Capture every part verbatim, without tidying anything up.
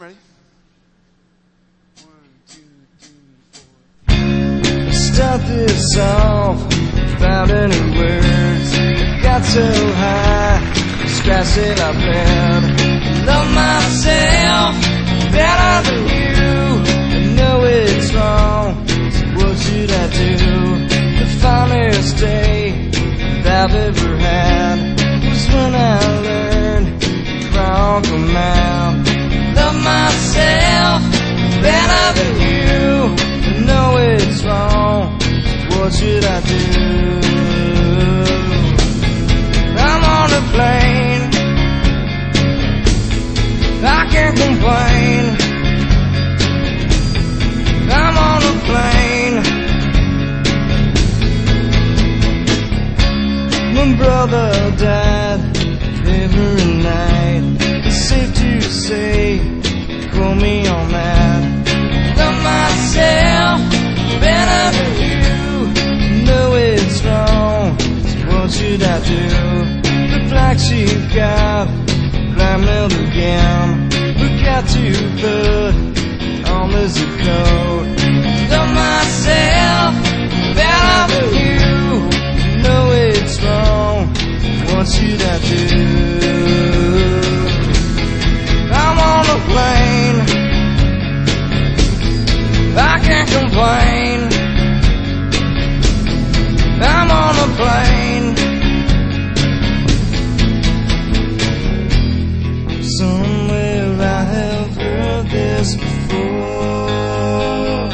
Ready? One, two, three, four. Start this off without any words. I got so high, scratched it up bed. Love myself better than you. I know it's wrong, so what should I do? The finest day that I've ever had was when I learned to crawl from out. Love myself better than you. I know it's wrong, what should I do? I'm on a plane, I can't complain. I'm on a plane. My brother died every night. It's safe to say, call me on that. Love myself better than you. Know it's wrong, so what should I do? The black sheep got blackmailed again. We got to put on this code. Love myself better than you. Know it's wrong, what should I do? I'm on a plane, I can't complain. I'm on a plane. Somewhere I have heard this before.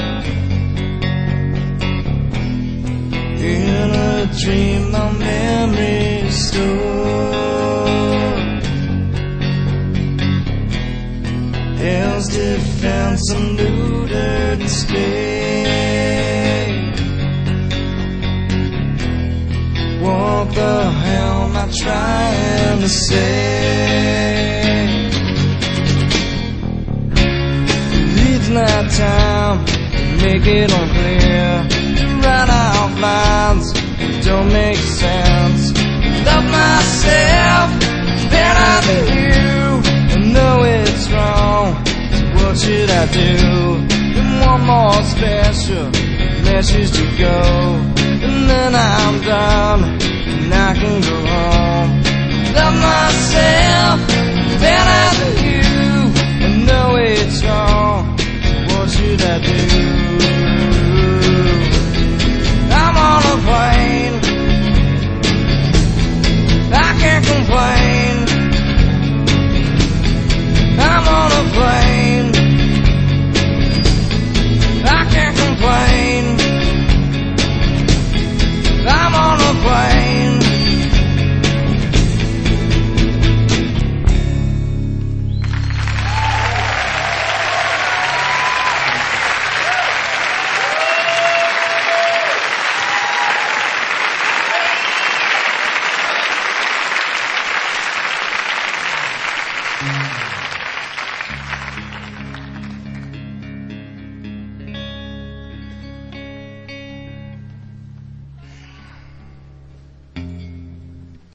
In a dream my memory stored. Hell's defense and looted and stayed. What the hell am I trying to say? It's not time to make it unclear, to write out lines that don't make sense. Love myself better than you. I know it's wrong, so what should I do? And one more special message to go, and then I'm done, and I can go home. Love myself